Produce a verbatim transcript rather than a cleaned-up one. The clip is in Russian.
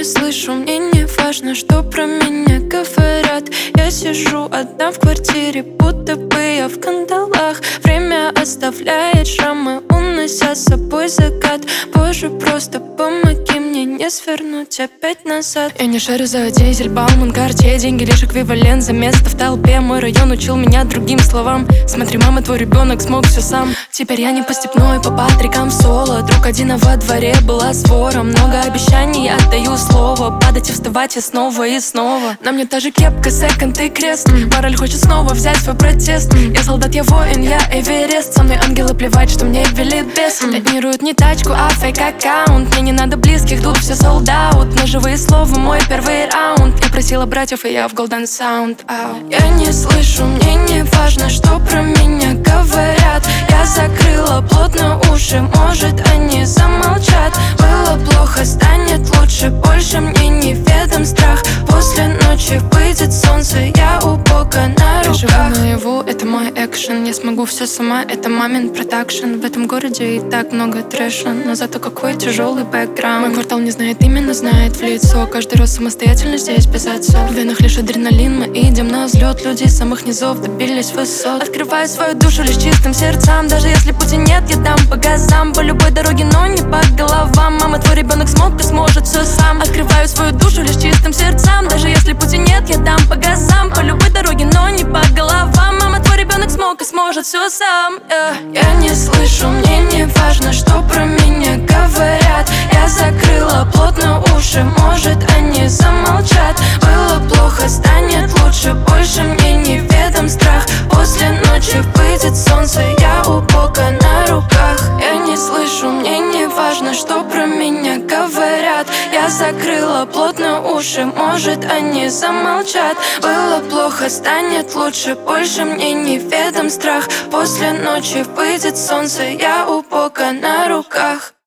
слышу, мне не важно, что про меня говорят. Я сижу одна в квартире, будто бы я в кандалах. Время оставляет шрамы, унося с собой закат. Боже, просто помоги мне не свернуть опять назад. Я не шарю за дизель, Бауман, Картье. Деньги лишь эквивалент за место в толпе. Мой район учил меня другим словам. Смотри, мама, твой ребенок смог все сам. Теперь я не по степной, по патрикам соло. Друг один, а во дворе была свора. Много обещаний, я отдаю слово. Падать и вставать и снова и снова. На мне та же кепка, секонд и крест. Мораль хочет снова взять свой протест. Я солдат, я воин, я Эверест. Со мной ангелы, плевать, что мне велит бес. Тонируют не тачку, а фейк-аккаунт. Мне не надо близких, тут все солдаут. На живые слова мой первый раунд. Я просила братьев, и я в Golden Sound. Ау. Я не слышу, мне не важно, что про меня говорят. Я закрыла плотно уши, может они замолчат. Было плохо, станет лучше, больше мне неведом страх. После ночи выйдет солнце, я у Бога на руках. Я живу наяву, это мой экшен. Я смогу все сама, это мамин продакшн. В этом городе и так много трэша, но зато какой тяжелый бэкграунд. Мой квартал не знает именно, знает в лицо. Каждый раз самостоятельно здесь без отца. В венах лишь адреналин, мы идем на взлет. Люди с самых низов добились высот. Открываю свою душу лишь чистым сердцам. Даже если пути нет, я дам по газам. По любой дороге, но не по головам. Мама, твой ребенок смог, ты сможет все сам. Открываю свою душу лишь чистым сердцам. Даже если пути нет, я дам по газам. По любой дороге, но не по головам. Мама, твой ребенок смог и сможет все сам. yeah. Я не слышу, мне не важно, что про меня говорят. Я закрыла плотно уши, может они замолчат. Было плохо, станет лучше, больше мне неведом страх. После ночи выйдет солнце, я у Бога на руках. Я не слышу, мне не важно, что про меня говорят. Я закрыла плотно уши, может они замолчат. Было плохо, станет лучше, больше мне неведом страх. После ночи выйдет солнце, я у Бога на руках.